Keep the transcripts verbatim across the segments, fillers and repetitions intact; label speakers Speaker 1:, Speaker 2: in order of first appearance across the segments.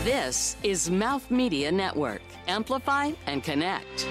Speaker 1: This is Mouth Media Network. Amplify and connect.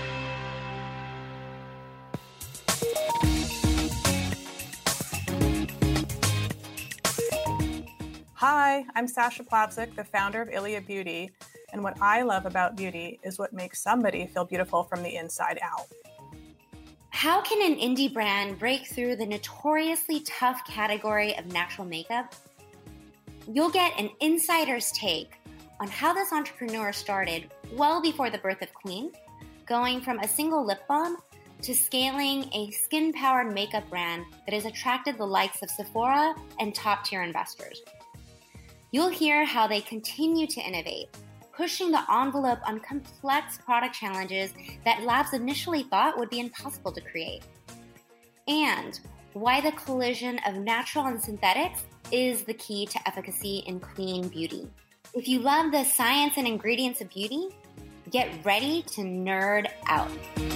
Speaker 2: Hi, I'm Sasha Plavsic, the founder of Ilia Beauty, and what I love about beauty is what makes somebody feel beautiful from the inside out.
Speaker 3: How can an indie brand break through the notoriously tough category of natural makeup? You'll get an insider's take on how this entrepreneur started well before the birth of Queen, going from a single lip balm to scaling a skin-powered makeup brand that has attracted the likes of Sephora and top-tier investors. You'll hear how they continue to innovate, pushing the envelope on complex product challenges that labs initially thought would be impossible to create. And why the collision of natural and synthetics is the key to efficacy in clean beauty. If you love the science and ingredients of beauty, get ready to nerd out.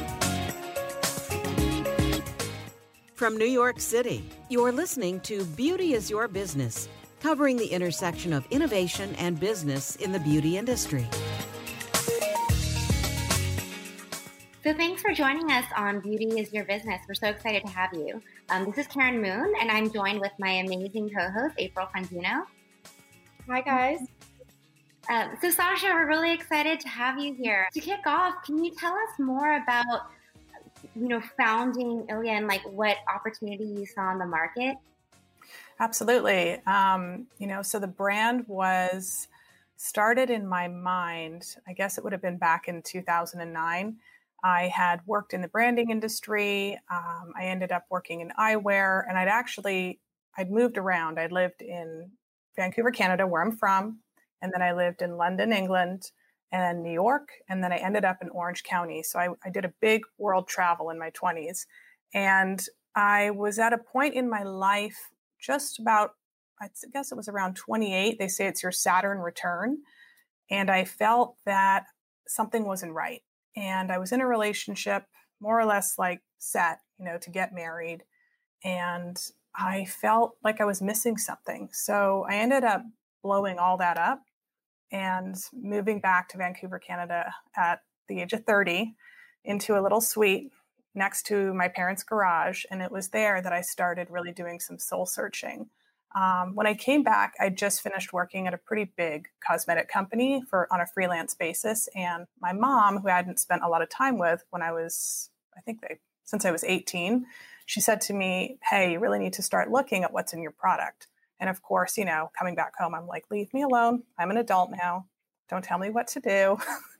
Speaker 4: From New York City, you're listening to Beauty is Your Business, covering the intersection of innovation and business in the beauty industry.
Speaker 3: So thanks for joining us on Beauty is Your Business. We're so excited to have you. Um, this is Karen Moon, and I'm joined with my amazing co-host, April Franzino.
Speaker 5: Hi, guys.
Speaker 3: Um, so Sasha, we're really excited to have you here. To kick off, can you tell us more about, you know, founding Ilia and like what opportunity you saw in the market?
Speaker 2: Absolutely. Um, you know, so the brand was started in my mind, I guess it would have been back in two thousand nine. I had worked in the branding industry. Um, I ended up working in eyewear, and I'd actually, I'd moved around. I lived in Vancouver, Canada, where I'm from. And then I lived in London, England, and New York. And then I ended up in Orange County. So I, I did a big world travel in my twenties. And I was at a point in my life just about, I guess it was around twenty-eight. They say it's your Saturn return. And I felt that something wasn't right. And I was in a relationship, more or less like set, you know, to get married. And I felt like I was missing something. So I ended up blowing all that up and moving back to Vancouver, Canada at the age of thirty into a little suite next to my parents' garage. And it was there that I started really doing some soul searching. Um, when I came back, I just finished working at a pretty big cosmetic company for on a freelance basis. And my mom, who I hadn't spent a lot of time with when I was, I think they, since I was eighteen, she said to me, hey, you really need to start looking at what's in your product. And of course, you know, coming back home, I'm like, leave me alone. I'm an adult now. Don't tell me what to do.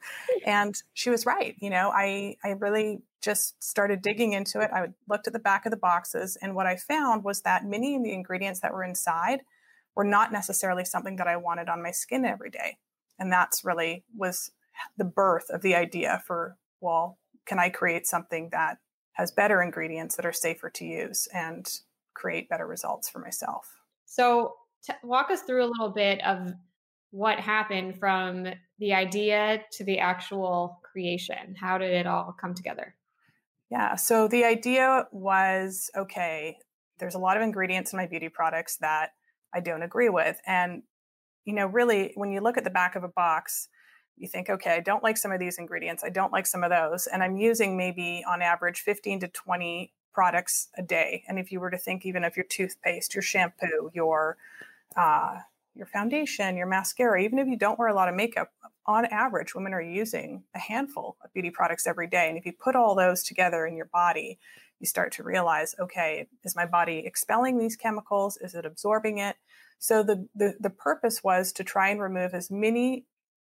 Speaker 2: And she was right. You know, I, I really just started digging into it. I looked at the back of the boxes. And what I found was that many of the ingredients that were inside were not necessarily something that I wanted on my skin every day. And that's really was the birth of the idea for, well, can I create something that has better ingredients that are safer to use and create better results for myself?
Speaker 5: So t- walk us through a little bit of what happened from the idea to the actual creation. How did it all come together?
Speaker 2: Yeah, so the idea was, okay, there's a lot of ingredients in my beauty products that I don't agree with. And, you know, really, when you look at the back of a box, you think, okay, I don't like some of these ingredients. I don't like some of those. And I'm using maybe on average fifteen to twenty products a day. And if you were to think even of your toothpaste, your shampoo, your uh, your foundation, your mascara, even if you don't wear a lot of makeup, on average, women are using a handful of beauty products every day. And if you put all those together in your body, you start to realize, okay, is my body expelling these chemicals? Is it absorbing it? So the, the, the purpose was to try and remove as many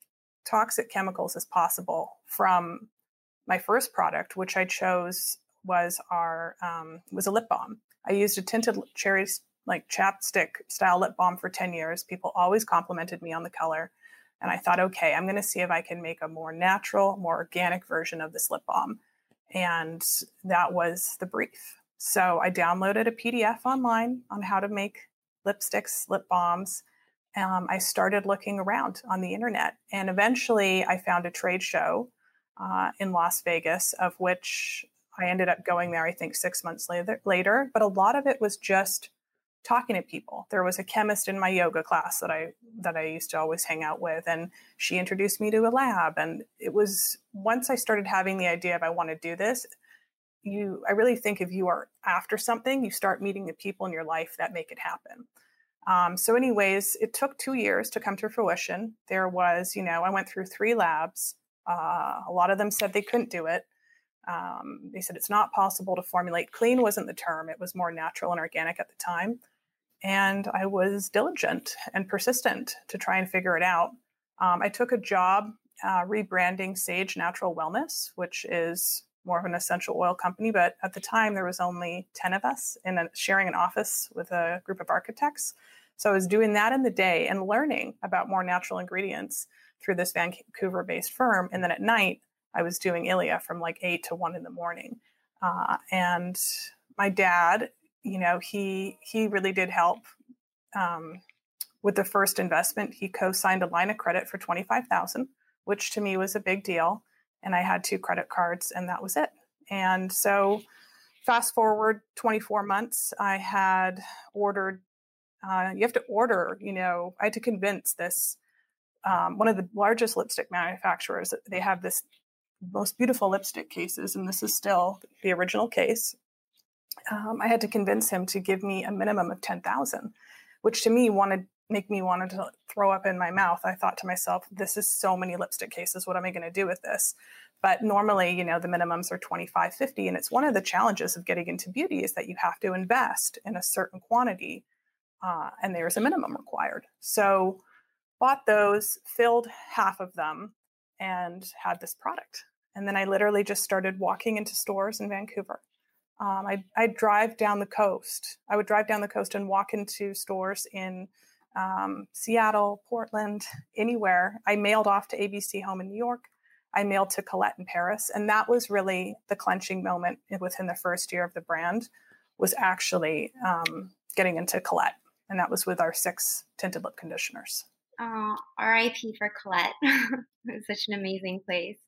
Speaker 2: toxic chemicals as possible from my first product, which I chose was our um, was a lip balm. I used a tinted cherry like chapstick style lip balm for ten years. People always complimented me on the color. And I thought, okay, I'm going to see if I can make a more natural, more organic version of this lip balm. And that was the brief. So I downloaded a P D F online on how to make lipsticks, lip balms. Um, I started looking around on the internet. And eventually I found a trade show uh, in Las Vegas, of which I ended up going there, I think, six months later. later. But a lot of it was just talking to people. There was a chemist in my yoga class that I that I used to always hang out with, and she introduced me to a lab. And it was once I started having the idea of I want to do this, you I really think if you are after something, you start meeting the people in your life that make it happen. Um, so anyways, it took two years to come to fruition. There was, you know, I went through three labs. Uh, a lot of them said they couldn't do it. Um, they said it's not possible to formulate. Clean wasn't the term. It was more natural and organic at the time. And I was diligent and persistent to try and figure it out. Um, I took a job uh, rebranding Sage Natural Wellness, which is more of an essential oil company. But at the time, there was only ten of us in a, sharing an office with a group of architects. So I was doing that in the day and learning about more natural ingredients through this Vancouver-based firm. And then at night, I was doing ILIA from like eight to one in the morning. Uh, and my dad, you know, he he really did help um, with the first investment. He co-signed a line of credit for twenty-five thousand dollars, which to me was a big deal. And I had two credit cards, and that was it. And so fast forward twenty-four months, I had ordered, uh, you have to order, you know, I had to convince this, um, one of the largest lipstick manufacturers, they have this most beautiful lipstick cases, and this is still the original case. Um, I had to convince him to give me a minimum of ten thousand, which to me wanted make me wanted to throw up in my mouth. I thought to myself, this is so many lipstick cases. What am I going to do with this? But normally, you know, the minimums are twenty-five, fifty. And it's one of the challenges of getting into beauty is that you have to invest in a certain quantity. Uh, and there's a minimum required. So bought those, filled half of them, and had this product. And then I literally just started walking into stores in Vancouver. Um, I, I'd drive down the coast. I would drive down the coast and walk into stores in um, Seattle, Portland, anywhere. I mailed off to A B C Home in New York. I mailed to Colette in Paris. And that was really the clenching moment within the first year of the brand, was actually um, getting into Colette. And that was with our six tinted lip conditioners.
Speaker 3: Oh, R I P for Colette. It's such an amazing place.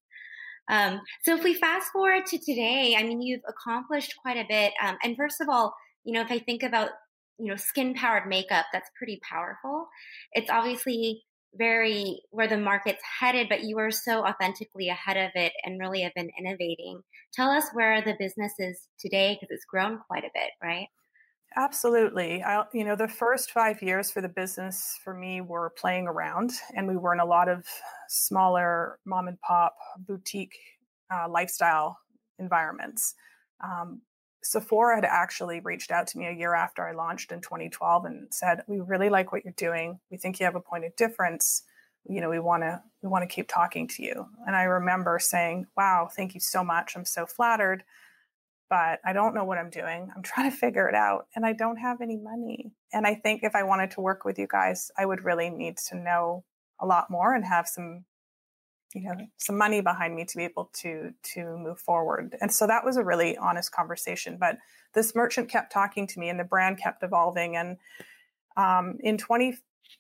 Speaker 3: Um, so if we fast forward to today, I mean, you've accomplished quite a bit. Um, and first of all, you know, if I think about, you know, skin powered makeup, that's pretty powerful. It's obviously very where the market's headed, but you are so authentically ahead of it and really have been innovating. Tell us where the business is today, because it's grown quite a bit, right?
Speaker 2: Absolutely. I, you know, the first five years for the business for me were playing around, and we were in a lot of smaller mom and pop boutique uh, lifestyle environments. Um, Sephora had actually reached out to me a year after I launched in twenty twelve and said, "We really like what you're doing. We think you have a point of difference. You know, we want to we want to keep talking to you." And I remember saying, "Wow, thank you so much. I'm so flattered. But I don't know what I'm doing. I'm trying to figure it out, and I don't have any money. And I think if I wanted to work with you guys, I would really need to know a lot more and have some, you know, some money behind me to be able to, to move forward." And so that was a really honest conversation. But this merchant kept talking to me, and the brand kept evolving. And um, in twenty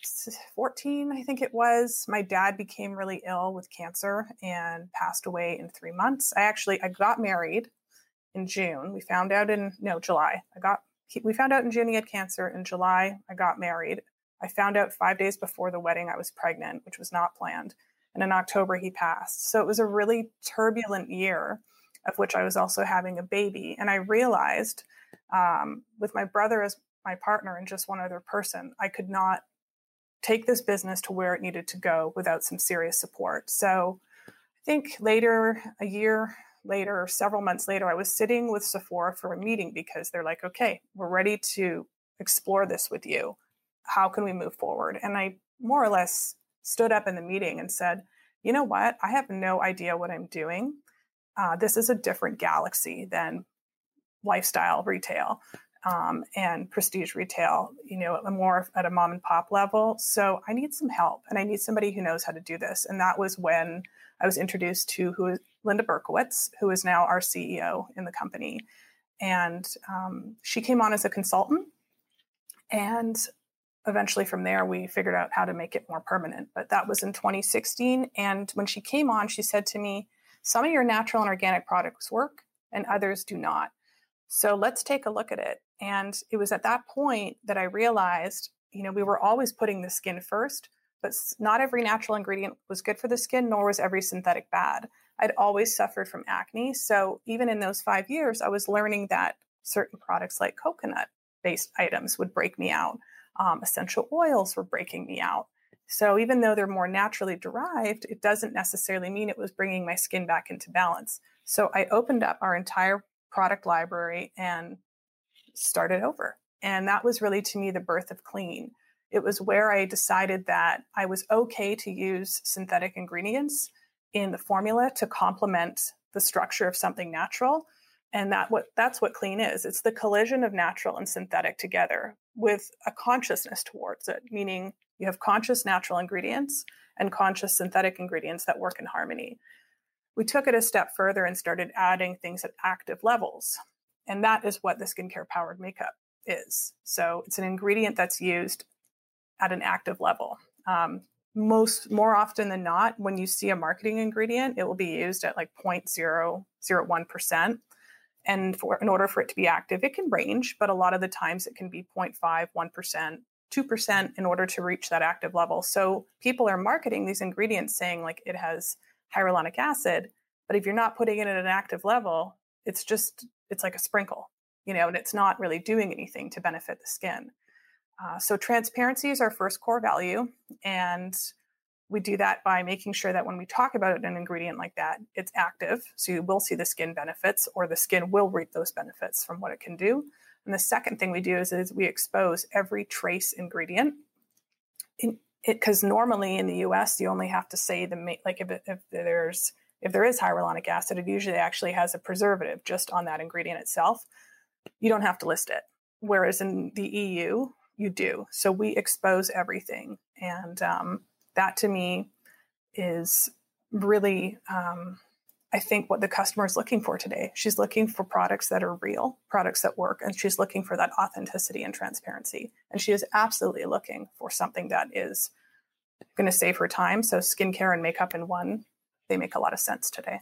Speaker 2: fourteen, I think it was, my dad became really ill with cancer and passed away in three months. I actually, I got married in June. We found out in, no, July. I got, we found out in June he had cancer. In July, I got married. I found out five days before the wedding I was pregnant, which was not planned. And in October, he passed. So it was a really turbulent year, of which I was also having a baby. And I realized um, with my brother as my partner and just one other person, I could not take this business to where it needed to go without some serious support. So I think later, a year later, or several months later, I was sitting with Sephora for a meeting because they're like, "Okay, we're ready to explore this with you. How can we move forward?" And I more or less stood up in the meeting and said, "You know what? I have no idea what I'm doing. Uh, this is a different galaxy than lifestyle retail um, and prestige retail, you know, more at a mom and pop level. So I need some help, and I need somebody who knows how to do this." And that was when I was introduced to who is Linda Berkowitz, who is now our C E O in the company. And um, she came on as a consultant. And eventually from there, we figured out how to make it more permanent. But that was in twenty sixteen. And when she came on, she said to me, "Some of your natural and organic products work and others do not. So let's take a look at it. And it was at that point that I realized, you know, we were always putting the skin first, but not every natural ingredient was good for the skin, nor was every synthetic bad. I'd always suffered from acne. So even in those five years, I was learning that certain products like coconut-based items would break me out. Um, essential oils were breaking me out. So even though they're more naturally derived, it doesn't necessarily mean it was bringing my skin back into balance. So I opened up our entire product library and started over. And that was really, to me, the birth of clean. It was where I decided that I was okay to use synthetic ingredients in the formula to complement the structure of something natural. And that what that's what clean is. It's the collision of natural and synthetic together with a consciousness towards it, meaning you have conscious natural ingredients and conscious synthetic ingredients that work in harmony. We took it a step further and started adding things at active levels. And that is what the skincare powered makeup is. So it's an ingredient that's used at an active level. Um, most more often than not, when you see a marketing ingredient, it will be used at like zero point zero zero one percent. And for, in order for it to be active, it can range, but a lot of the times it can be zero point five, one percent, two percent in order to reach that active level. So people are marketing these ingredients saying like it has hyaluronic acid, but if you're not putting it at an active level, it's just, it's like a sprinkle, you know, and it's not really doing anything to benefit the skin. Uh, so transparency is our first core value. And we do that by making sure that when we talk about an ingredient like that, it's active. So you will see the skin benefits, or the skin will reap those benefits from what it can do. And the second thing we do is, is we expose every trace ingredient. Because normally in the U S, you only have to say the, like if, it, if there's, if there is hyaluronic acid, it usually actually has a preservative just on that ingredient itself. You don't have to list it. Whereas in the E U, you do. So we expose everything. And um, that to me is really, um, I think, what the customer is looking for today. She's looking for products that are real, products that work, and she's looking for that authenticity and transparency. And she is absolutely looking for something that is going to save her time. So skincare and makeup in one, they make a lot of sense today.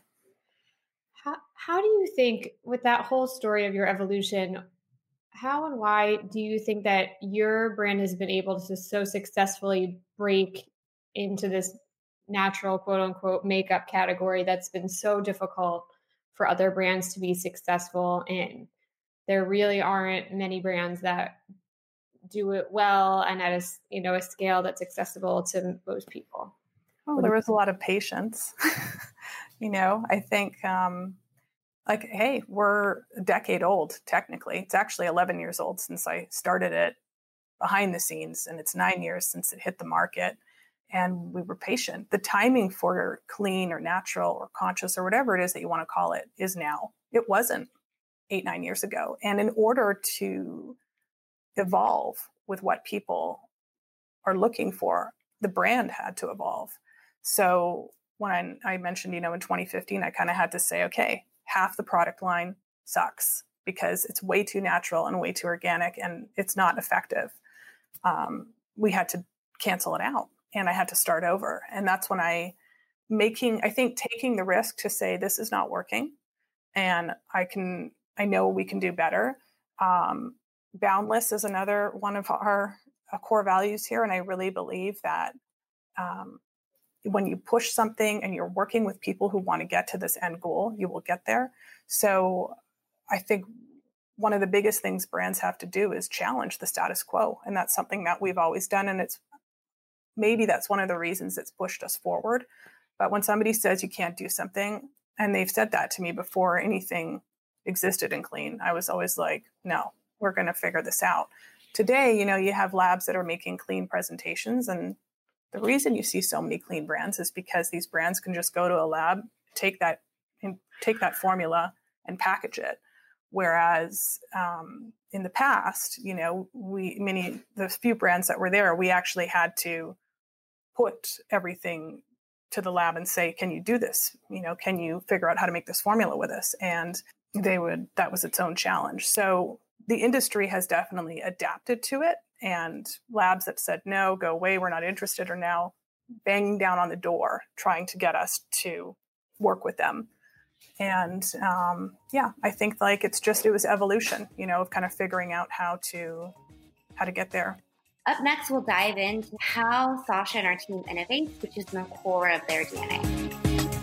Speaker 5: How, how do you think, with that whole story of your evolution, how and why do you think that your brand has been able to so successfully break into this natural, quote unquote, makeup category that's been so difficult for other brands to be successful in? There really aren't many brands that do it well and at a, you know, a scale that's accessible to most people.
Speaker 2: Well, there was a lot of patience. you know, I think, um, like, hey, we're a decade old, technically. It's actually eleven years old since I started it behind the scenes, and it's nine years since it hit the market. And we were patient. The timing for clean or natural or conscious or whatever it is that you want to call it is now. It wasn't eight, nine years ago. And in order to evolve with what people are looking for, the brand had to evolve. So when I mentioned, you know, in twenty fifteen, I kind of had to say, okay, half the product line sucks because it's way too natural and way too organic and it's not effective. Um, we had to cancel it out and I had to start over. And that's when I making, I think taking the risk to say, this is not working and I can, I know we can do better. Um, boundless is another one of our uh, core values here. And I really believe that, um, when you push something and you're working with people who want to get to this end goal, you will get there. So I think one of the biggest things brands have to do is challenge the status quo. And that's something that we've always done. And it's maybe that's one of the reasons it's pushed us forward. But when somebody says you can't do something, and they've said that to me before anything existed in clean, I was always like, no, we're going to figure this out. Today, you know, you have labs that are making clean presentations, and the reason you see so many clean brands is because these brands can just go to a lab, take that and take that formula and package it. Whereas um, in the past, you know, we many the few brands that were there, we actually had to put everything to the lab and say, can you do this? You know, can you figure out how to make this formula with us? And they would, that was its own challenge. So the industry has definitely adapted to it. And labs that said, no, go away, we're not interested, are now banging down on the door, trying to get us to work with them. And um, yeah, I think like it's just, it was evolution, you know, of kind of figuring out how to, how to get there.
Speaker 3: Up next, we'll dive into how Sasha and our team innovates, which is the core of their D N A.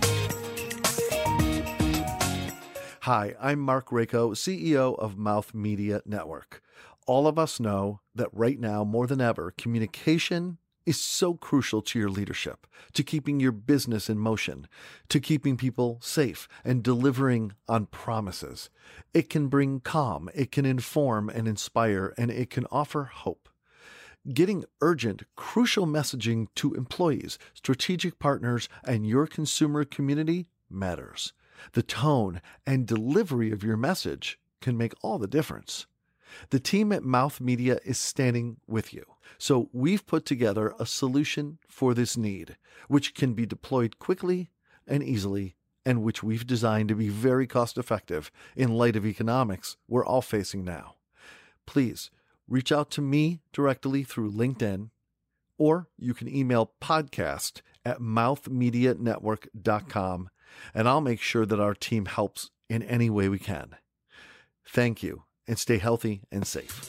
Speaker 6: Hi, I'm Mark Rako, C E O of Mouth Media Network. All of us know that right now, more than ever, communication is so crucial to your leadership, to keeping your business in motion, to keeping people safe and delivering on promises. It can bring calm, it can inform and inspire, and it can offer hope. Getting urgent, crucial messaging to employees, strategic partners, and your consumer community matters. The tone and delivery of your message can make all the difference. The team at Mouth Media is standing with you. So we've put together a solution for this need, which can be deployed quickly and easily, and which we've designed to be very cost-effective in light of economics we're all facing now. Please reach out to me directly through LinkedIn, or you can email podcast at mouth media network dot com, and I'll make sure that our team helps in any way we can. Thank you, and stay healthy and safe.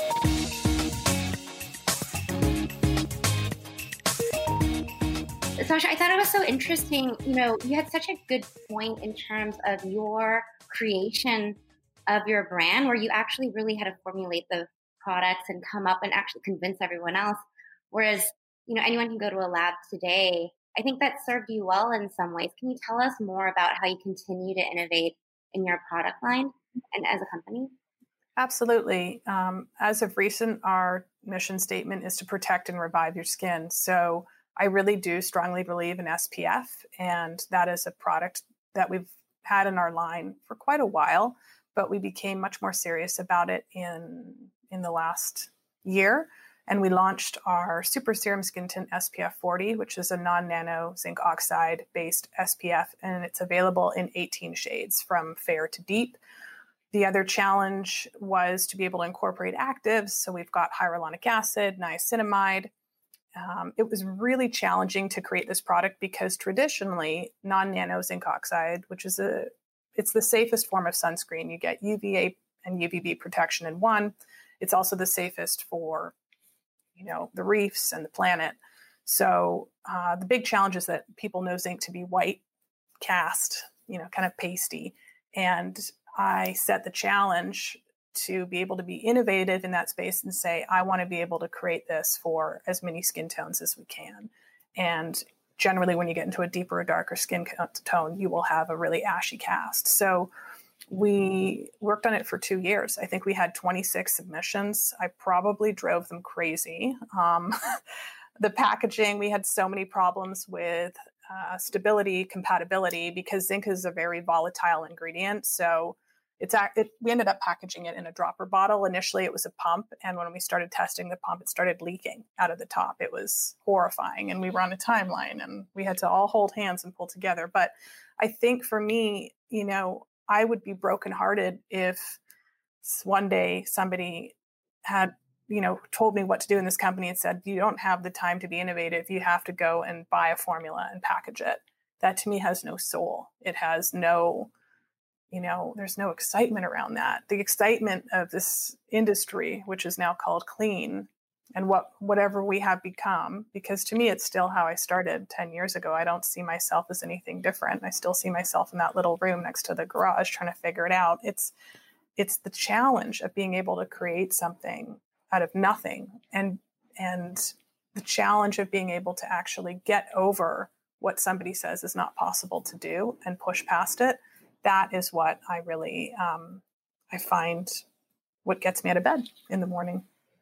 Speaker 3: Sasha, I thought it was so interesting. You know, you had such a good point in terms of your creation of your brand, where you actually really had to formulate the products and come up and actually convince everyone else. Whereas, you know, anyone can go to a lab today. I think that served you well in some ways. Can you tell us more about how you continue to innovate in your product line and as a company?
Speaker 2: Absolutely. Um, as of recent, our mission statement is to protect and revive your skin. So I really do strongly believe in S P F, and that is a product that we've had in our line for quite a while, but we became much more serious about it in, in the last year. And we launched our Super Serum Skin Tint S P F forty, which is a non-nano zinc oxide based S P F, and it's available in eighteen shades from fair to deep. The other challenge was to be able to incorporate actives. So we've got hyaluronic acid, niacinamide. Um, it was really challenging to create this product because traditionally non-nano zinc oxide, which is a, it's the safest form of sunscreen. You get U V A and U V B protection in one. It's also the safest for, you know, the reefs and the planet. So uh, the big challenge is that people know zinc to be white, cast, you know, kind of pasty. And I set the challenge to be able to be innovative in that space and say, I want to be able to create this for as many skin tones as we can. And generally, when you get into a deeper or darker skin tone, you will have a really ashy cast. So we worked on it for two years. I think we had twenty-six submissions. I probably drove them crazy. Um, the packaging, we had so many problems with uh, stability, compatibility, because zinc is a very volatile ingredient. So It's it, we ended up packaging it in a dropper bottle. Initially, it was a pump. And when we started testing the pump, it started leaking out of the top. It was horrifying. And we were on a timeline and we had to all hold hands and pull together. But I think for me, you know, I would be brokenhearted if one day somebody had, you know, told me what to do in this company and said, you don't have the time to be innovative. You have to go and buy a formula and package it. That to me has no soul. It has no... You know, there's no excitement around that. The excitement of this industry, which is now called clean, and what whatever we have become, because to me, it's still how I started ten years ago. I don't see myself as anything different. I still see myself in that little room next to the garage trying to figure it out. It's it's the challenge of being able to create something out of nothing, and and the challenge of being able to actually get over what somebody says is not possible to do and push past it. That is what I really, um, I find what gets me out of bed in the morning.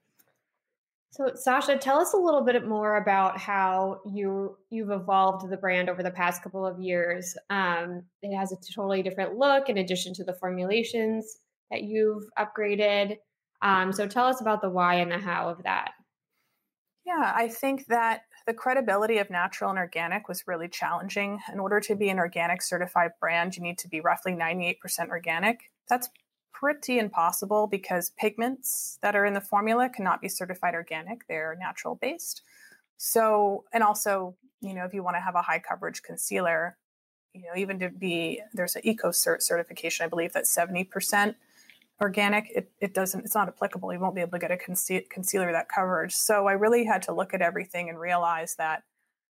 Speaker 5: So Sasha, tell us a little bit more about how you, you've evolved the brand over the past couple of years. Um, it has a totally different look in addition to the formulations that you've upgraded. Um, so tell us about the why and the how of that.
Speaker 2: Yeah, I think that the credibility of natural and organic was really challenging. In order to be an organic certified brand, you need to be roughly ninety-eight percent organic. That's pretty impossible because pigments that are in the formula cannot be certified organic. They're natural based. So, and also, you know, if you want to have a high coverage concealer, you know, even to be, there's an EcoCert certification, I believe that's seventy percent organic. It, it doesn't, it's not applicable. You won't be able to get a conce- concealer that coverage. So I really had to look at everything and realize that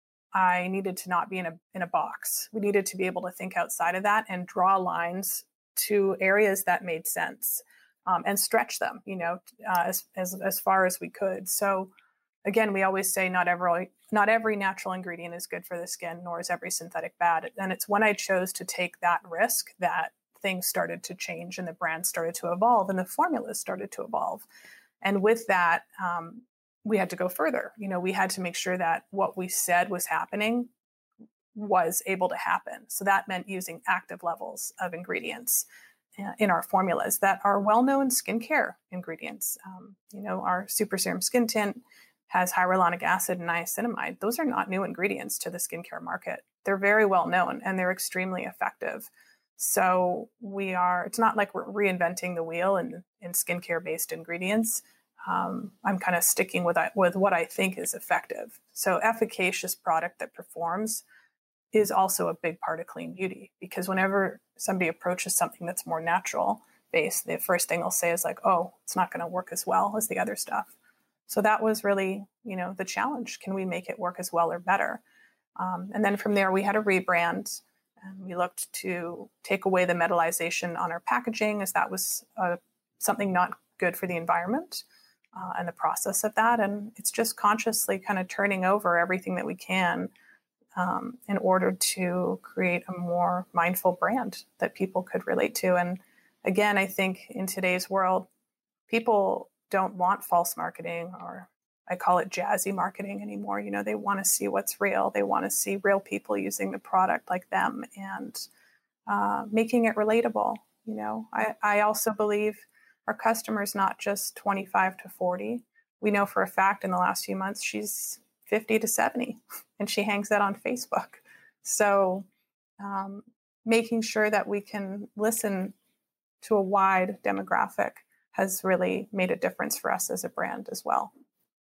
Speaker 2: I needed to not be in a, in a box. We needed to be able to think outside of that and draw lines to areas that made sense, um, and stretch them, you know, uh, as, as, as far as we could. So again, we always say not every, not every natural ingredient is good for the skin, nor is every synthetic bad. And it's when I chose to take that risk that things started to change and the brand started to evolve and the formulas started to evolve. And with that, um, we had to go further. You know, we had to make sure that what we said was happening was able to happen. So that meant using active levels of ingredients in our formulas that are well-known skincare ingredients. Um, you know, our Super Serum Skin Tint has hyaluronic acid and niacinamide. Those are not new ingredients to the skincare market. They're very well known and they're extremely effective. So we are, it's not like we're reinventing the wheel in, in skincare-based ingredients. Um, I'm kind of sticking with, with what I think is effective. So efficacious product that performs is also a big part of clean beauty, because whenever somebody approaches something that's more natural based, the first thing they'll say is like, oh, it's not going to work as well as the other stuff. So that was really, you know, the challenge. Can we make it work as well or better? Um, and then from there, we had a rebrand, and we looked to take away the metallization on our packaging, as that was uh, something not good for the environment uh, and the process of that. And it's just consciously kind of turning over everything that we can um, in order to create a more mindful brand that people could relate to. And again, I think in today's world, people don't want false marketing, or I call it jazzy marketing anymore. You know, they want to see what's real. They want to see real people using the product like them and uh, making it relatable. You know, I, I also believe our customer's not just twenty-five to forty. We know for a fact in the last few months, she's fifty to seventy, and she hangs that on Facebook. So um, making sure that we can listen to a wide demographic has really made a difference for us as a brand as well.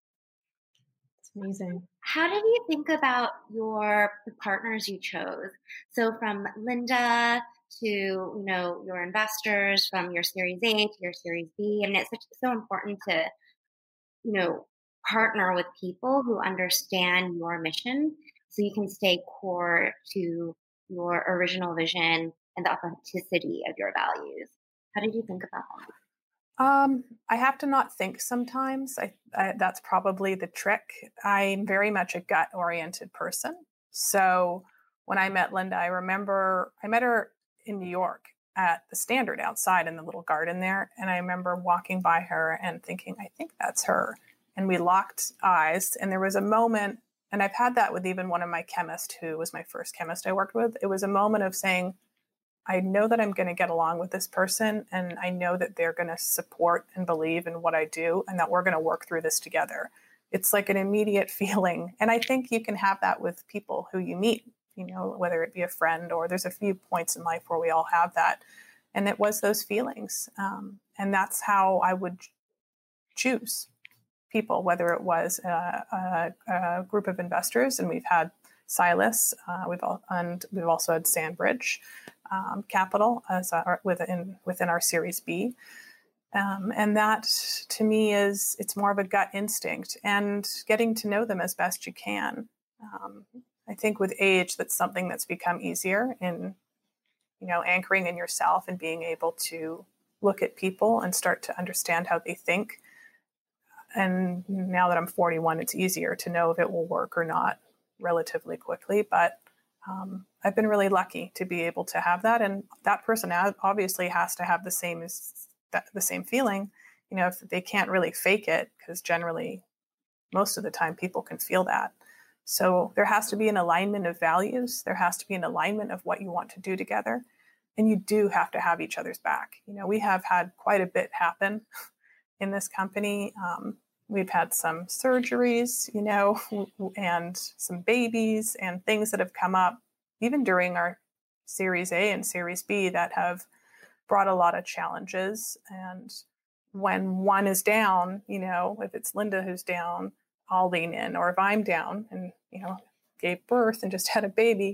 Speaker 5: It's amazing.
Speaker 3: How did you think about your the partners you chose? So from Linda to, you know, your investors, from your Series A to your Series B. I mean, it's such, so important to, you know, partner with people who understand your mission so you can stay core to your original vision and the authenticity of your values. How did you think about that?
Speaker 2: Um, I have to not think sometimes. I, I, that's probably the trick. I'm very much a gut-oriented person. So when I met Linda, I remember I met her in New York at the Standard outside in the little garden there. And I remember walking by her and thinking, I think that's her. And we locked eyes. And there was a moment, and I've had that with even one of my chemists who was my first chemist I worked with. It was a moment of saying, I know that I'm going to get along with this person, and I know that they're going to support and believe in what I do, and that we're going to work through this together. It's like an immediate feeling. And I think you can have that with people who you meet, you know, whether it be a friend, or there's a few points in life where we all have that. And it was those feelings. Um, and that's how I would choose people, whether it was a, a, a group of investors, and we've had Silas, uh, we've all, and we've also had Sandbridge um, Capital as our, within within our Series B, um, and that to me is it's more of a gut instinct and getting to know them as best you can. Um, I think with age, that's something that's become easier in, you know, anchoring in yourself and being able to look at people and start to understand how they think. And now that I'm forty-one, it's easier to know if it will work or not relatively quickly. But um, I've been really lucky to be able to have that. And that person obviously has to have the same as that, the same feeling, you know, if they can't really fake it, because generally most of the time people can feel that. So there has to be an alignment of values. There has to be an alignment of what you want to do together. And you do have to have each other's back. You know, we have had quite a bit happen in this company. Um, we've had some surgeries, you know, and some babies and things that have come up even during our Series A and Series B that have brought a lot of challenges. And when one is down, you know, if it's Linda who's down, I'll lean in. Or if I'm down and, you know, gave birth and just had a baby,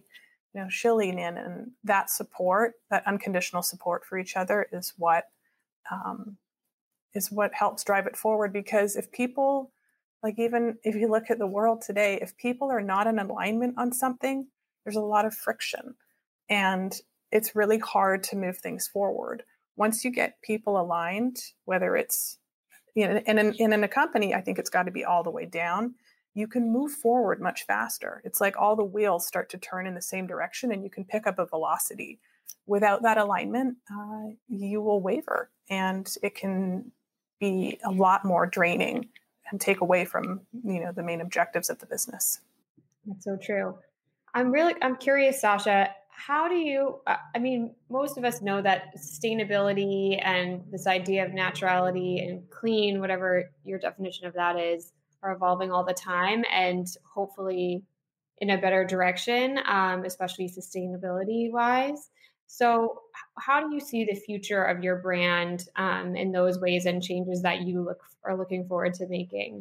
Speaker 2: you know, she'll lean in, and that support, that unconditional support for each other is what um, is what helps drive it forward. Because if people, like, even if you look at the world today, if people are not in alignment on something, there's a lot of friction, and it's really hard to move things forward. Once you get people aligned, whether it's, you know, and in, and in a company, I think it's got to be all the way down. You can move forward much faster. It's like all the wheels start to turn in the same direction, and you can pick up a velocity. Without that alignment, uh, you will waver, and it can be a lot more draining and take away from, you know, the main objectives of the business.
Speaker 5: That's so true. I'm really, I'm curious, Sasha, how do you, I mean, most of us know that sustainability and this idea of naturality and clean, whatever your definition of that is, are evolving all the time, and hopefully in a better direction, um, especially sustainability wise. So how do you see the future of your brand um, in those ways and changes that you look are looking forward to making?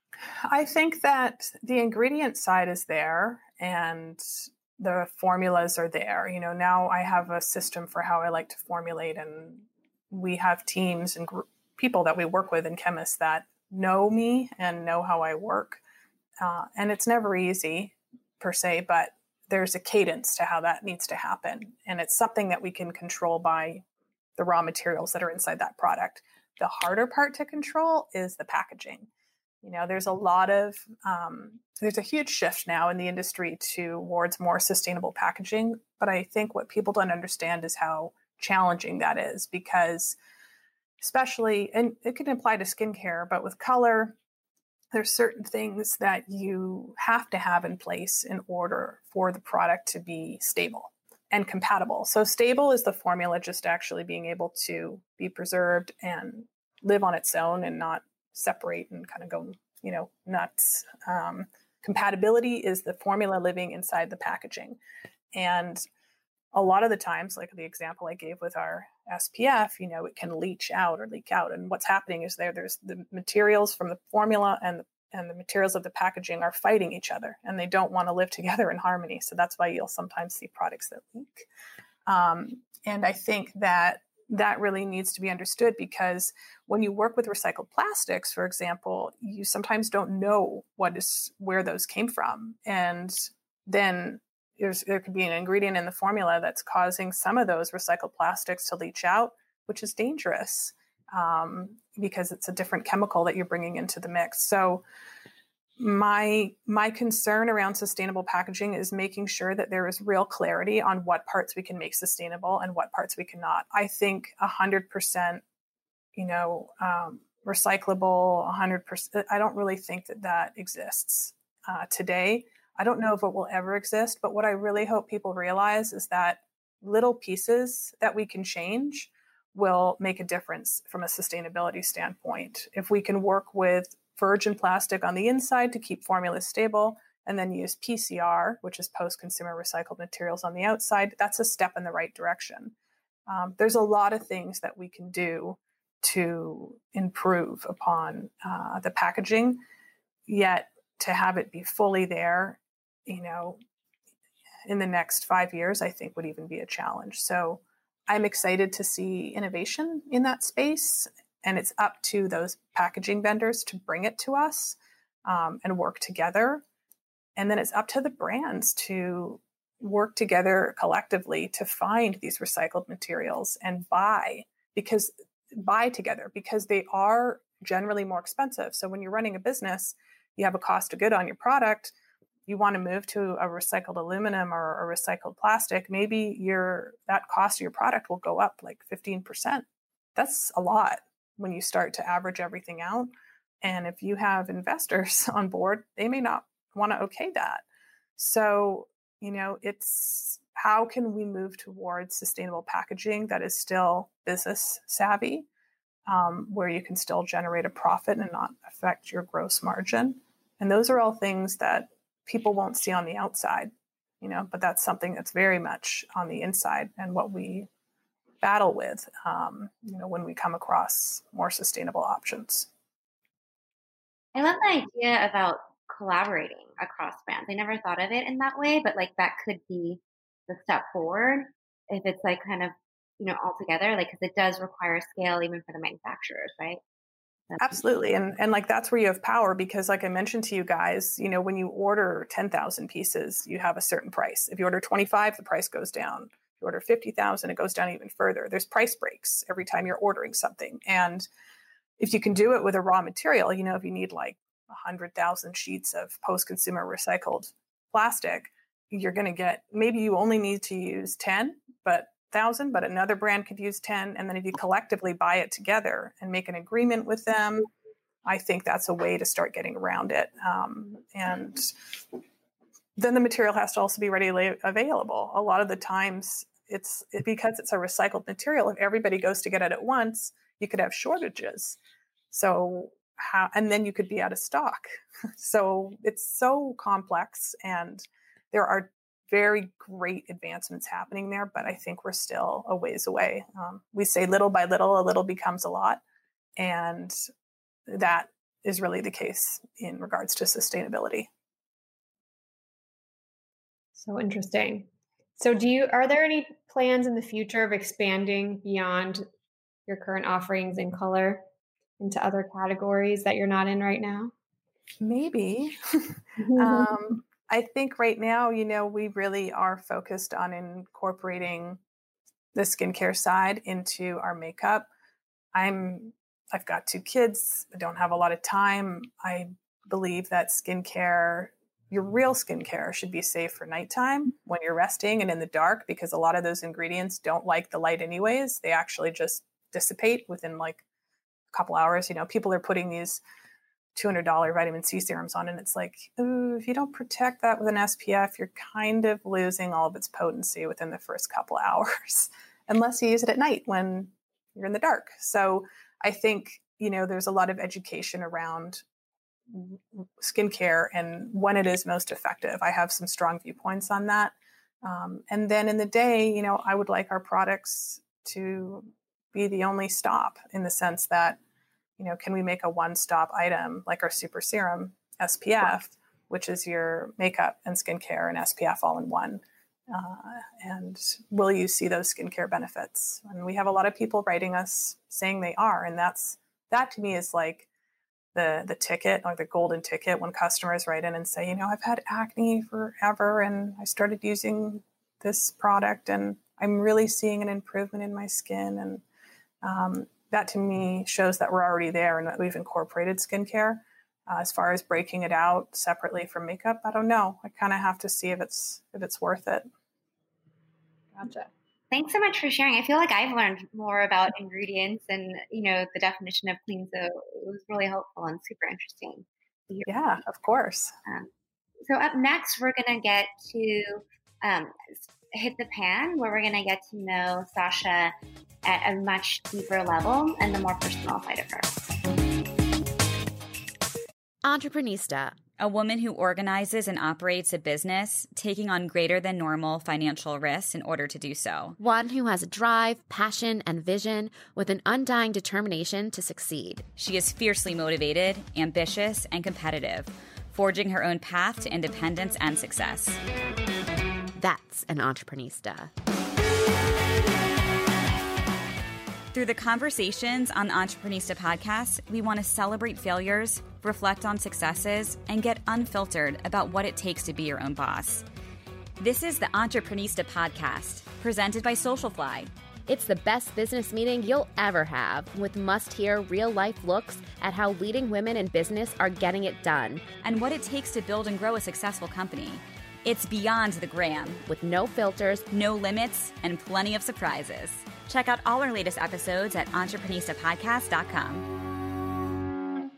Speaker 2: I think that the ingredient side is there, and the formulas are there. You know, now I have a system for how I like to formulate, and we have teams and group, people that we work with and chemists that know me and know how I work. Uh, and it's never easy per se, but there's a cadence to how that needs to happen. And it's something that we can control by the raw materials that are inside that product. The harder part to control is the packaging. You know, there's a lot of, um, there's a huge shift now in the industry towards more sustainable packaging. But I think what people don't understand is how challenging that is, because especially, and it can apply to skincare, but with color, there's certain things that you have to have in place in order for the product to be stable and compatible. So stable is the formula just actually being able to be preserved and live on its own and not separate and kind of go, you know, nuts. Um, compatibility is the formula living inside the packaging. And a lot of the times, like the example I gave with our S P F, you know, it can leach out or leak out. And what's happening is there, there's the materials from the formula and the, and the materials of the packaging are fighting each other, and they don't want to live together in harmony. So that's why you'll sometimes see products that leak. Um, and I think that that really needs to be understood, because when you work with recycled plastics, for example, you sometimes don't know what is where those came from. And then there's, there could be an ingredient in the formula that's causing some of those recycled plastics to leach out, which is dangerous um, because it's a different chemical that you're bringing into the mix. So my my concern around sustainable packaging is making sure that there is real clarity on what parts we can make sustainable and what parts we cannot. I think one hundred percent, you know, um, recyclable, one hundred percent, I don't really think that that exists uh, today. I don't know if it will ever exist, but what I really hope people realize is that little pieces that we can change will make a difference from a sustainability standpoint. If we can work with virgin plastic on the inside to keep formulas stable, and then use P C R, which is post-consumer recycled materials, on the outside, that's a step in the right direction. Um, there's a lot of things that we can do to improve upon uh, the packaging, yet to have it be fully there, you know, in the next five years, I think would even be a challenge. So I'm excited to see innovation in that space. And it's up to those packaging vendors to bring it to us um, and work together. And then it's up to the brands to work together collectively to find these recycled materials and buy, because buy together, because they are generally more expensive. So when you're running a business, you have a cost of good on your product. You want to move to a recycled aluminum or a recycled plastic, maybe your that cost of your product will go up like fifteen percent. That's a lot when you start to average everything out. And if you have investors on board, they may not want to okay that. So, you know, it's how can we move towards sustainable packaging that is still business savvy, um, where you can still generate a profit and not affect your gross margin. And those are all things that people won't see on the outside, you know, but that's something that's very much on the inside and what we battle with, um, you know, when we come across more sustainable options.
Speaker 3: I love the idea about collaborating across brands. I never thought of it in that way, but like that could be the step forward if it's like kind of, you know, all together, like, because it does require scale even for the manufacturers, right? That's
Speaker 2: Absolutely. And and like that's where you have power because like I mentioned to you guys, you know, when you order ten thousand pieces, you have a certain price. If you order twenty-five, the price goes down. If you order fifty thousand, it goes down even further. There's price breaks every time you're ordering something. And if you can do it with a raw material, you know, if you need like one hundred thousand sheets of post-consumer recycled plastic, you're going to get, maybe you only need to use ten, but thousand, but another brand could use ten. And then if you collectively buy it together and make an agreement with them, I think that's a way to start getting around it. Um, and then the material has to also be readily available. A lot of the times it's it, because it's a recycled material. If everybody goes to get it at once, you could have shortages. So how, and then you could be out of stock. So it's so complex and there are very great advancements happening there, but I think we're still a ways away. Um, we say little by little, a little becomes a lot. And that is really the case in regards to sustainability.
Speaker 5: So interesting. So do you, are there any plans in the future of expanding beyond your current offerings in color into other categories that you're not in right now?
Speaker 2: Maybe. um, I think right now, you know, we really are focused on incorporating the skincare side into our makeup. I'm, I've got two kids. I don't have a lot of time. I believe that skincare, your real skincare, should be safe for nighttime when you're resting and in the dark, because a lot of those ingredients don't like the light anyways. They actually just dissipate within like a couple hours. You know, people are putting these two hundred dollars vitamin C serums on, and it's like, ooh, if you don't protect that with an S P F, you're kind of losing all of its potency within the first couple hours, unless you use it at night when you're in the dark. So I think, you know, there's a lot of education around skincare and when it is most effective. I have some strong viewpoints on that. Um, and then in the day, you know, I would like our products to be the only stop, in the sense that, you know, can we make a one-stop item like our Super Serum S P F, which is your makeup and skincare and S P F all in one? Uh, and will you see those skincare benefits? And we have a lot of people writing us saying they are. And that's, that to me is like the the ticket, or the golden ticket, when customers write in and say, you know, I've had acne forever and I started using this product and I'm really seeing an improvement in my skin. And um, that to me shows that we're already there and that we've incorporated skincare. Uh, as far as breaking it out separately from makeup, I don't know. I kind of have to see if it's if it's worth it.
Speaker 5: Gotcha.
Speaker 3: Thanks so much for sharing. I feel like I've learned more about ingredients and, you know, the definition of clean. So it was really helpful and super interesting.
Speaker 2: Yeah, of course.
Speaker 3: Um, so up next, we're going to get to um, hit the pan, where we're going to get to know Sasha at a much deeper level and the more personal side of her.
Speaker 7: Entreprenista, a woman who organizes and operates a business, taking on greater than normal financial risks in order to do so.
Speaker 8: One who has drive, passion, and vision with an undying determination to succeed.
Speaker 7: She is fiercely motivated, ambitious, and competitive, forging her own path to independence and success.
Speaker 8: That's an Entreprenista.
Speaker 7: Through the conversations on the Entreprenista podcast, we want to celebrate failures, reflect on successes, and get unfiltered about what it takes to be your own boss. This is the Entreprenista podcast, presented by Socialfly.
Speaker 8: It's the best business meeting you'll ever have, with must-hear real-life looks at how leading women in business are getting it done,
Speaker 7: and what it takes to build and grow a successful company. It's beyond the gram,
Speaker 8: with no filters,
Speaker 7: no limits, and plenty of surprises. Check out all our latest episodes at entreprenista podcast dot com.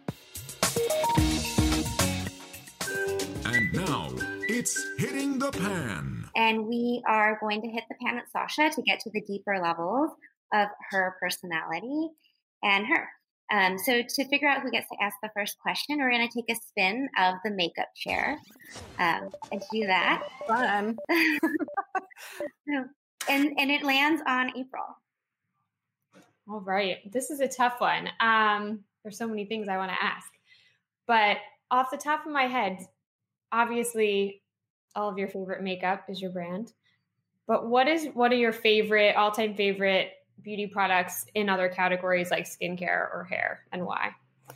Speaker 9: And now, it's Hitting the Pan.
Speaker 3: And we are going to hit the pan at Sasha to get to the deeper levels of her personality and her. Um, so to figure out who gets to ask the first question, we're going to take a spin of the makeup chair. Um, and to do that,
Speaker 2: Fun.
Speaker 3: and, and it lands on April.
Speaker 5: All right. This is a tough one. Um, there's so many things I want to ask. But off the top of my head, obviously, all of your favorite makeup is your brand. But what is one of your favorite, all-time favorite beauty products in other categories like skincare or hair, and why?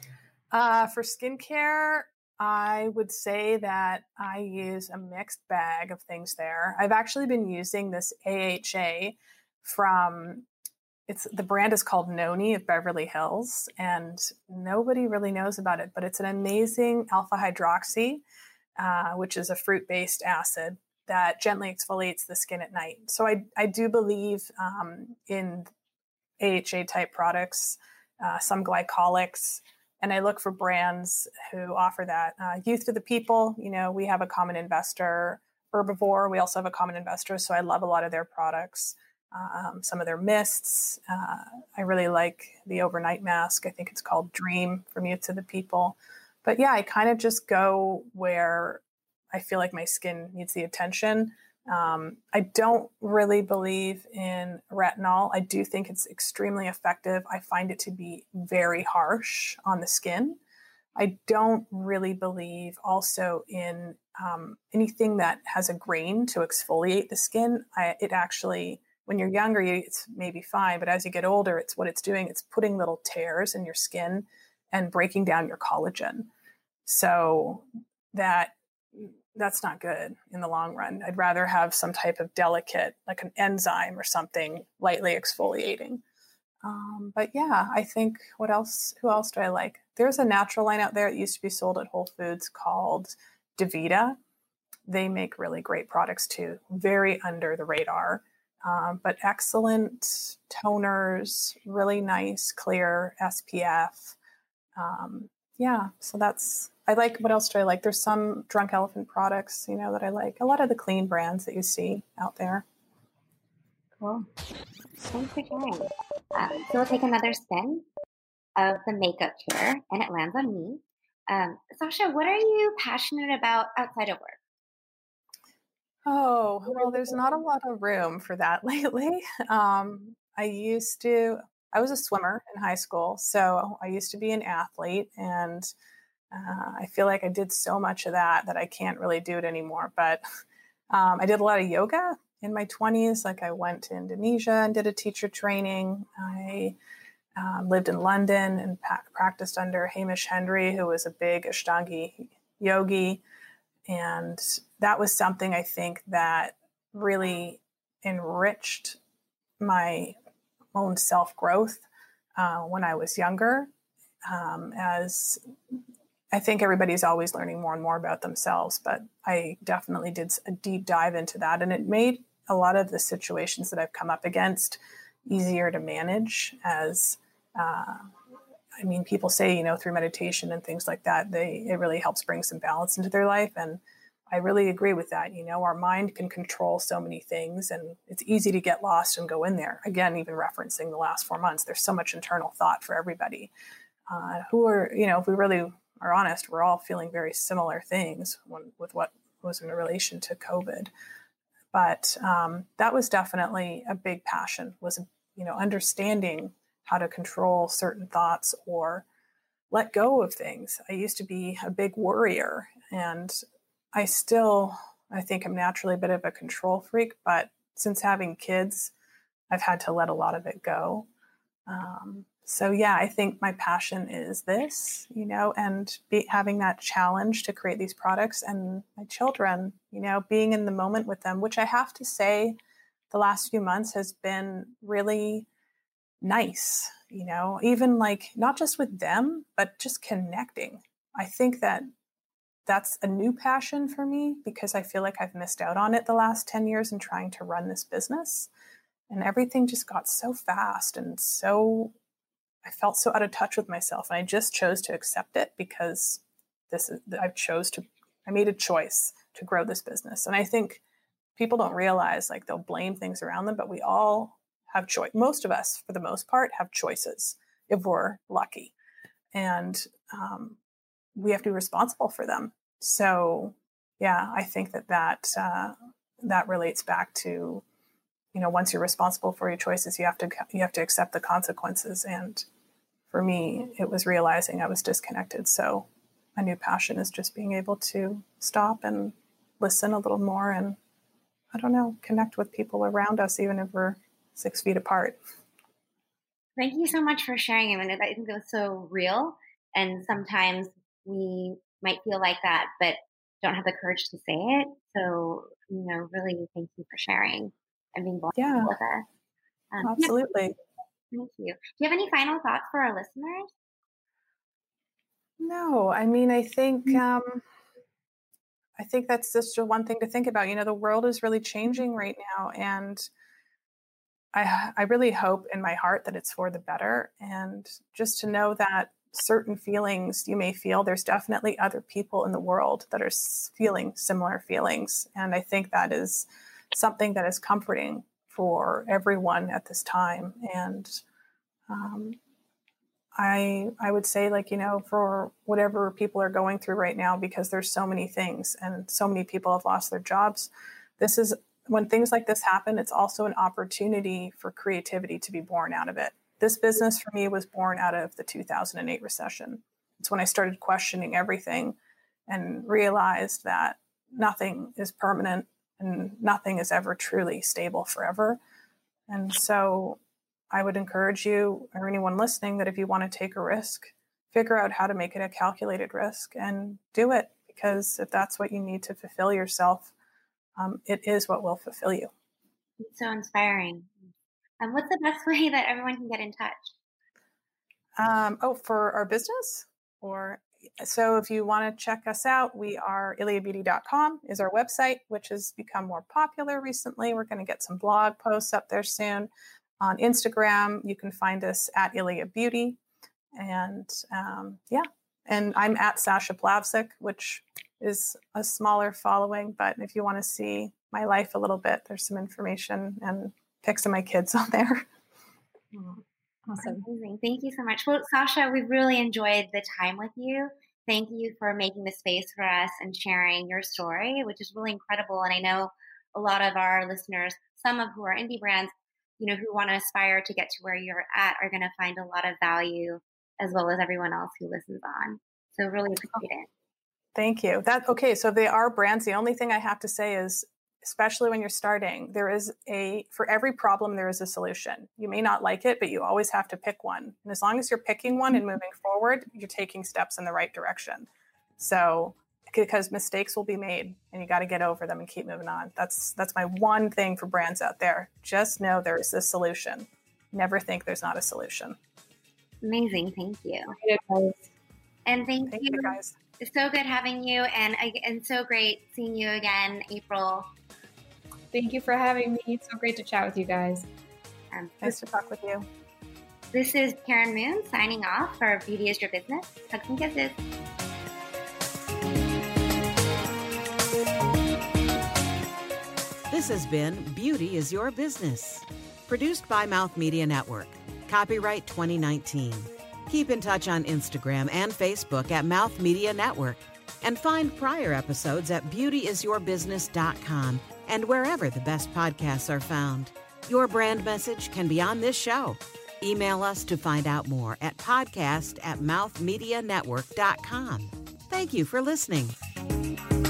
Speaker 2: Uh, for skincare, I would say that I use a mixed bag of things there. I've actually been using this A H A from, it's the brand is called Noni of Beverly Hills, and nobody really knows about it, but it's an amazing alpha hydroxy, uh, which is a fruit-based acid that gently exfoliates the skin at night. So I, I do believe um, in A H A type products, uh, some glycolics, and I look for brands who offer that. Uh, Youth to the People, you know, we have a common investor. Herbivore, we also have a common investor, so I love a lot of their products. Um, some of their mists. Uh, I really like the overnight mask. I think it's called Dream from Youth to the People. But yeah, I kind of just go where I feel like my skin needs the attention. Um, I don't really believe in retinol. I do think it's extremely effective. I find it to be very harsh on the skin. I don't really believe also in um, anything that has a grain to exfoliate the skin. I, it actually, when you're younger, you, it's maybe fine, but as you get older, it's what it's doing. It's putting little tears in your skin and breaking down your collagen. So that that's not good in the long run. I'd rather have some type of delicate, like an enzyme or something lightly exfoliating. Um, but yeah, I think what else, who else do I like? There's a natural line out there that used to be sold at Whole Foods called DeVita. They make really great products too, very under the radar, um, but excellent toners, really nice, clear S P F. Um, yeah, so that's, I like, what else do I like? There's some Drunk Elephant products, you know, that I like. A lot of the clean brands that you see out there.
Speaker 3: Cool. Thanks for sharing. Um, so we'll take another spin of the makeup chair, and it lands on me. Um, Sasha, what are you passionate about outside of work?
Speaker 2: Oh, well, there's not a lot of room for that lately. Um, I used to, I was a swimmer in high school, so I used to be an athlete, and uh, I feel like I did so much of that that I can't really do it anymore. But um, I did a lot of yoga in my twenties. Like I went to Indonesia and did a teacher training. I um, lived in London and pa- practiced under Hamish Hendry, who was a big Ashtangi yogi. And that was something I think that really enriched my own self-growth uh, when I was younger. Um, as I think everybody's always learning more and more about themselves, but I definitely did a deep dive into that. And it made a lot of the situations that I've come up against easier to manage as, uh, I mean, people say, you know, through meditation and things like that, they, it really helps bring some balance into their life. And I really agree with that. You know, our mind can control so many things, and it's easy to get lost and go in there. Again, even referencing the last four months, there's so much internal thought for everybody uh, who are, you know, if we really are honest, we're all feeling very similar things when, with what was in relation to COVID. But um, that was definitely a big passion, was, you know, understanding how to control certain thoughts or let go of things. I used to be a big worrier, and I still, I think I'm naturally a bit of a control freak, but since having kids, I've had to let a lot of it go. Um, so yeah, I think my passion is this, you know, and be, having that challenge to create these products, and my children, you know, being in the moment with them, which I have to say the last few months has been really nice, you know, even like not just with them, but just connecting. I think that that's a new passion for me because I feel like I've missed out on it the last ten years in trying to run this business. And everything just got so fast and so, I felt so out of touch with myself. And I just chose to accept it because this is, I chose to, I made a choice to grow this business. And I think people don't realize, like, they'll blame things around them, but we all have choice. Most of us, for the most part, have choices if we're lucky. And um, we have to be responsible for them. So yeah, I think that that, uh, that relates back to, you know, once you're responsible for your choices, you have to, you have to accept the consequences. And for me, it was realizing I was disconnected. So my new passion is just being able to stop and listen a little more and I don't know, connect with people around us, even if we're six feet apart.
Speaker 3: Thank you so much for sharing. I mean, I think it was so real. And sometimes we might feel like that, but don't have the courage to say it. So, you know, really thank you for sharing and being vulnerable
Speaker 2: Yeah,
Speaker 3: with us. Um,
Speaker 2: absolutely.
Speaker 3: yeah, thank you. Do you have any final thoughts for our listeners?
Speaker 2: No, I mean, I think um, I think that's just one thing to think about. You know, the world is really changing right now, and I I really hope in my heart that it's for the better. And just to know that certain feelings you may feel, there's definitely other people in the world that are feeling similar feelings, and I think that is something that is comforting for everyone at this time. And um, I I would say, like, you know, for whatever people are going through right now, because there's so many things and so many people have lost their jobs, this is when things like this happen, it's also an opportunity for creativity to be born out of it. This business for me was born out of the two thousand eight recession. It's when I started questioning everything and realized that nothing is permanent and nothing is ever truly stable forever. And so I would encourage you or anyone listening that if you want to take a risk, figure out how to make it a calculated risk and do it, because if that's what you need to fulfill yourself, um, it is what will fulfill you.
Speaker 3: It's so inspiring. And um, what's the best way that everyone can get in touch?
Speaker 2: Um, oh, for our business? Or so if you want to check us out, we are ilia beauty dot com is our website, which has become more popular recently. We're going to get some blog posts up there soon. On Instagram, you can find us at Ilia Beauty. And um, yeah, and I'm at Sasha Plavsic, which is a smaller following. But if you want to see my life a little bit, there's some information and pics of my kids on there.
Speaker 3: Awesome. Amazing. Thank you so much. Well, Sasha, we really enjoyed the time with you. Thank you for making the space for us and sharing your story, which is really incredible. And I know a lot of our listeners, some of who are indie brands, you know, who want to aspire to get to where you're at, are going to find a lot of value, as well as everyone else who listens on. So really appreciate it.
Speaker 2: Thank you. That okay. So they are brands. The only thing I have to say is, especially when you're starting, there is a, for every problem, there is a solution. You may not like it, but you always have to pick one. And as long as you're picking one and moving forward, you're taking steps in the right direction. So, because mistakes will be made and you got to get over them and keep moving on. That's, that's my one thing for brands out there. Just know there's a solution. Never think there's not a solution.
Speaker 3: Amazing. Thank you. And thank,
Speaker 2: thank
Speaker 3: you.
Speaker 2: you guys.
Speaker 3: It's so good having you, and, and so great seeing you again, April.
Speaker 5: Thank you for having me. It's so great to chat with you guys.
Speaker 3: Um,
Speaker 2: nice to talk with you.
Speaker 3: This is Karen Moon signing off for Beauty is Your Business. Hugs and kisses.
Speaker 4: This has been Beauty is Your Business, produced by Mouth Media Network. Copyright twenty nineteen. Keep in touch on Instagram and Facebook at Mouth Media Network, and find prior episodes at beauty is your business dot com and wherever the best podcasts are found. Your brand message can be on this show. Email us to find out more at podcast at mouth media network dot com. Thank you for listening.